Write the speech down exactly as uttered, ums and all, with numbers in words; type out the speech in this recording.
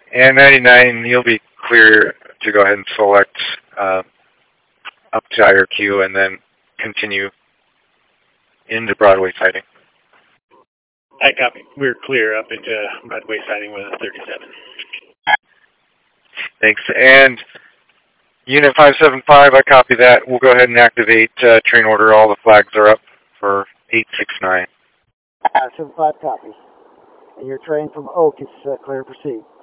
And ninety-nine, you'll be clear to go ahead and select uh, up to I R Q and then continue into Broadway siding. I copy. We're clear up into Broadway siding with a thirty-seven. Thanks. And Unit five seven five, I copy that. We'll go ahead and activate uh, train order. All the flags are up for eight six nine. five seven five copy. And your train from Oak is uh, clear to proceed.